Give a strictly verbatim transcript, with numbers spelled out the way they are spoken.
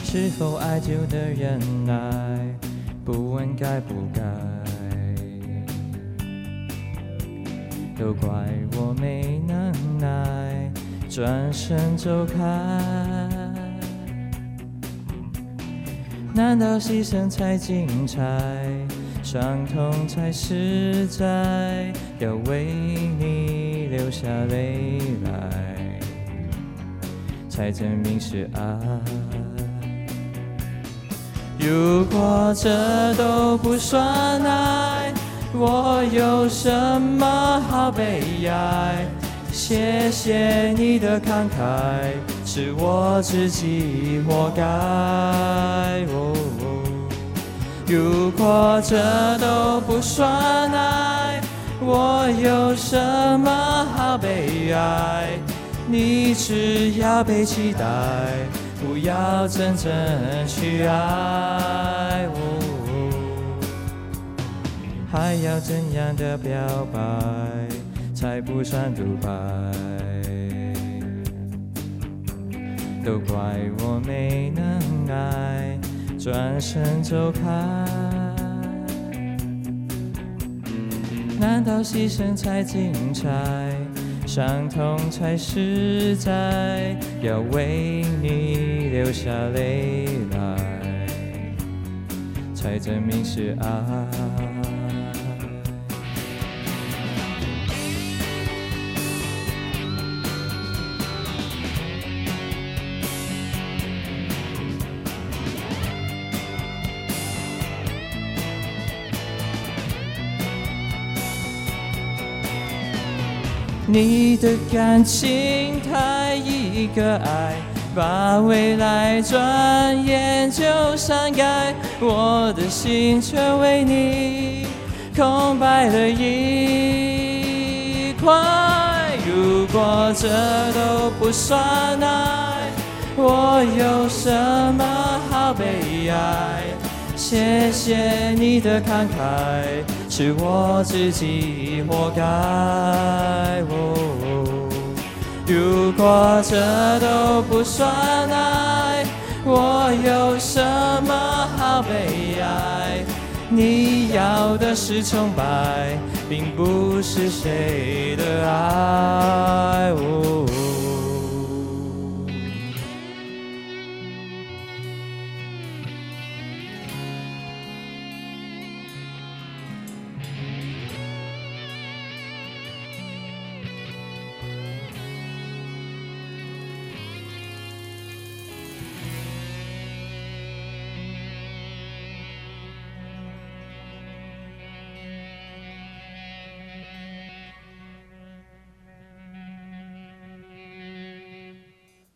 是否爱就得忍耐，不问该不该，都怪我没能耐，转身走开。难道牺牲才精彩，伤痛才实在，要为你流下泪来，才证明是爱？如果这都不算爱，我有什么好悲哀？谢谢你的慷慨，是我自己活该。哦哦，如果这都不算爱，我有什么好悲哀？你只要被期待，不要真正去爱。哦哦，还要怎样的表白才不算独白？都怪我没能爱，转身走开。难道牺牲才精彩，伤痛才实在，要为你流下泪来，才证明是爱？你的感情太一个爱，把未来转眼就删改，我的心却为你空白了一块。如果这都不算爱，我有什么好悲哀？谢谢你的慷慨，是我自己活该。哦哦，如果这都不算爱，我有什么好悲哀？你要的是崇拜，并不是谁的爱。